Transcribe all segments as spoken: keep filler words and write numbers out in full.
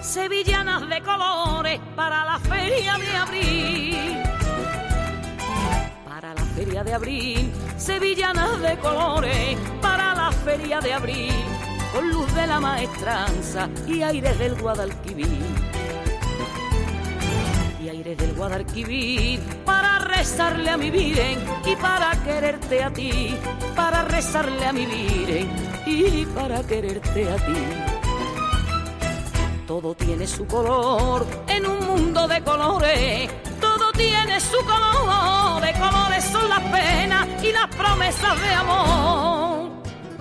sevillanas de colores para la feria de abril. Para la feria de abril, sevillanas de colores para la feria de abril, con luz de la maestranza y aires del Guadalquivir. Y aires del Guadalquivir para rezarle a mi Virgen y para quererte a ti, para rezarle a mi Virgen y para quererte a ti. Todo tiene su color en un mundo de colores, todo tiene su color, de colores son las penas y las promesas de amor.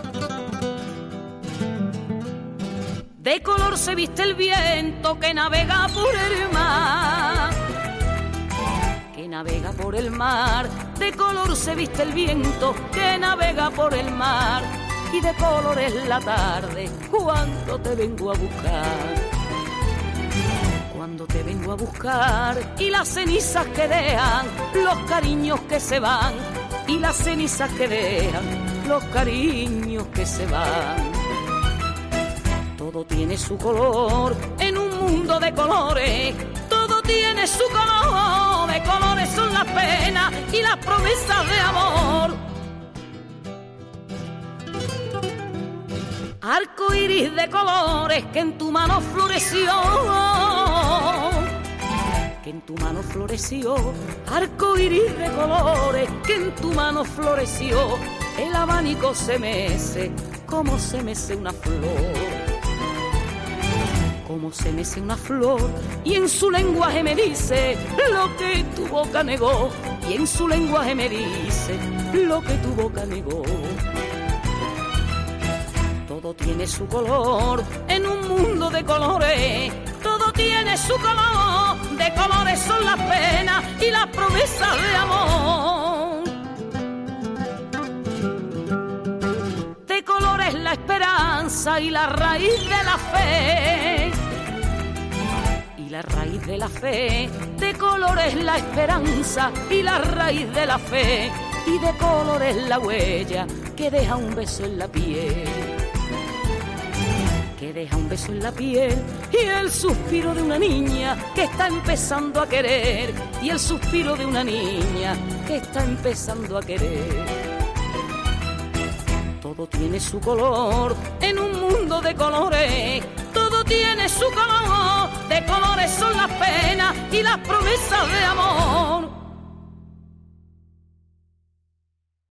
De color se viste el viento que navega por el mar, que navega por el mar. De color se viste el viento que navega por el mar, y de color es la tarde cuando te vengo a buscar. Cuando te vengo a buscar y las cenizas que dejan los cariños que se van, y las cenizas que dejan los cariños que se van. Todo tiene su color en un mundo de colores, todo tiene su color, de colores son las penas y las promesas de amor. Arco iris de colores que en tu mano floreció, que en tu mano floreció, arco iris de colores que en tu mano floreció. El abanico se mece como se mece una flor, como se mece una flor, y en su lenguaje me dice lo que tu boca negó, y en su lenguaje me dice lo que tu boca negó. Todo tiene su color en un mundo de colores, todo tiene su color, de colores son las penas y las promesas de amor. De colores la esperanza y la raíz de la fe, y la raíz de la fe. De colores la esperanza y la raíz de la fe, y de colores la huella que deja un beso en la piel, que deja un beso en la piel, y el suspiro de una niña que está empezando a querer, y el suspiro de una niña que está empezando a querer. Todo tiene su color en un mundo de colores, todo tiene su color, de colores son las penas y las promesas de amor.